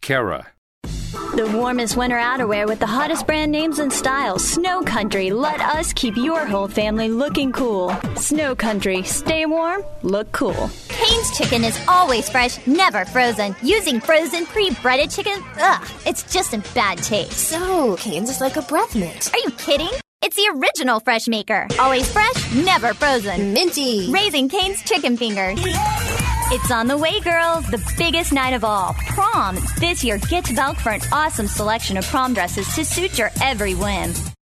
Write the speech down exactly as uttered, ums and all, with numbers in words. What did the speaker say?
Kara. The warmest winter outerwear with the hottest brand names and styles. Snow Country, let us keep your whole family looking cool. Snow Country, stay warm, look cool. Cane's chicken is always fresh, never frozen. Using frozen pre-breaded chicken, ugh, it's just in bad taste. So, Cane's is like a breath mint. Are you kidding? It's the original fresh maker. Always fresh, never frozen. Minty. Raising Cane's chicken fingers. It's on the way, girls. The biggest night of all, prom. This year, get to Belk for an awesome selection of prom dresses to suit your every whim.